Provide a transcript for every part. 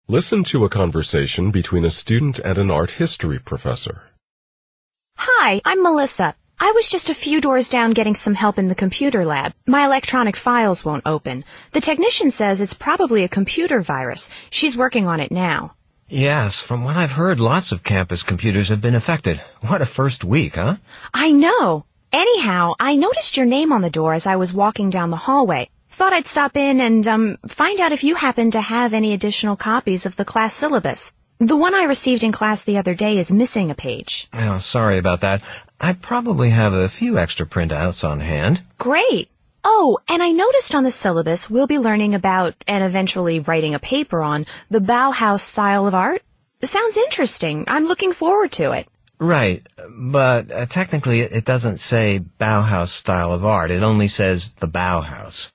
Listen to a conversation between a student and an art history professor. Hi, I'm Melissa. I was just a few doors down getting some help in the computer lab. My electronic files won't open. The technician says it's probably a computer virus. She's working on it now. Yes, from what I've heard, lots of campus computers have been affected. What a first week, huh? I know. Anyhow, I noticed your name on the door as I was walking down the hallway. Thought I'd stop in and find out if you happen to have any additional copies of the class syllabus. The one I received in class the other day is missing a page. Oh, sorry about that. I probably have a few extra printouts on hand. Great. Oh, and I noticed on the syllabus we'll be learning about, and eventually writing a paper on, the Bauhaus style of art. Sounds interesting. I'm looking forward to it. Right, but technically it doesn't say Bauhaus style of art. It only says the Bauhaus.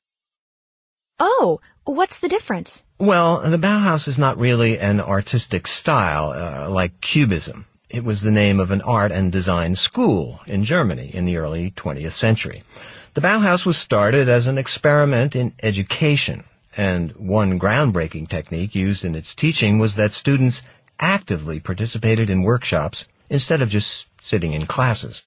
Oh, what's the difference? Well, the Bauhaus is not really an artistic style, like Cubism. It was the name of an art and design school in Germany in the early 20th century. The Bauhaus was started as an experiment in education, and one groundbreaking technique used in its teaching was that students actively participated in workshops instead of just sitting in classes.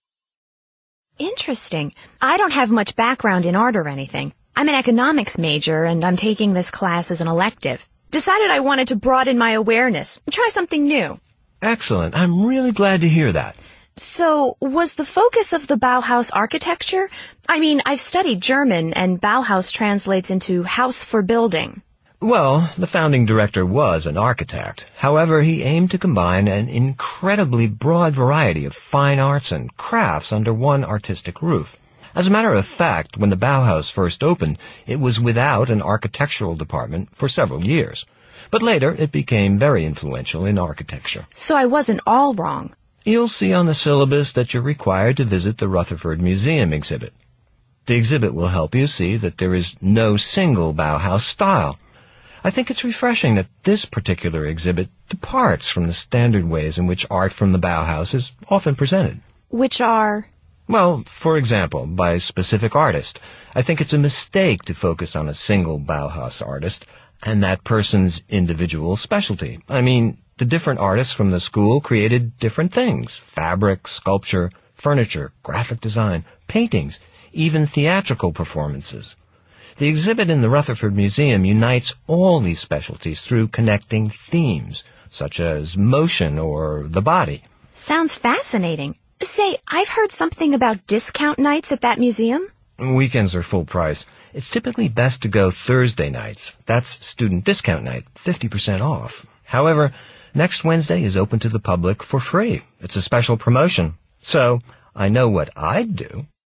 Interesting. I don't have much background in art or anything. I'm an economics major, and I'm taking this class as an elective. Decided I wanted to broaden my awareness, try something new. Excellent. I'm really glad to hear that. So, was the focus of the Bauhaus architecture? I mean, I've studied German, and Bauhaus translates into house for building. Well, the founding director was an architect. However, he aimed to combine an incredibly broad variety of fine arts and crafts under one artistic roof. As a matter of fact, when the Bauhaus first opened, it was without an architectural department for several years. But later, it became very influential in architecture. So I wasn't all wrong. You'll see on the syllabus that you're required to visit the Rutherford Museum exhibit. The exhibit will help you see that there is no single Bauhaus style. I think it's refreshing that this particular exhibit departs from the standard ways in which art from the Bauhaus is often presented. Which are? Well, for example, by a specific artist. I think it's a mistake to focus on a single Bauhaus artist and that person's individual specialty. I mean, the different artists from the school created different things: fabric, sculpture, furniture, graphic design, paintings, even theatrical performances. The exhibit in the Rutherford Museum unites all these specialties through connecting themes, such as motion or the body. Sounds fascinating. Say, I've heard something about discount nights at that museum. Weekends are full price. It's typically best to go Thursday nights. That's student discount night, 50% off. However, next Wednesday is open to the public for free. It's a special promotion. So, I know what I'd do.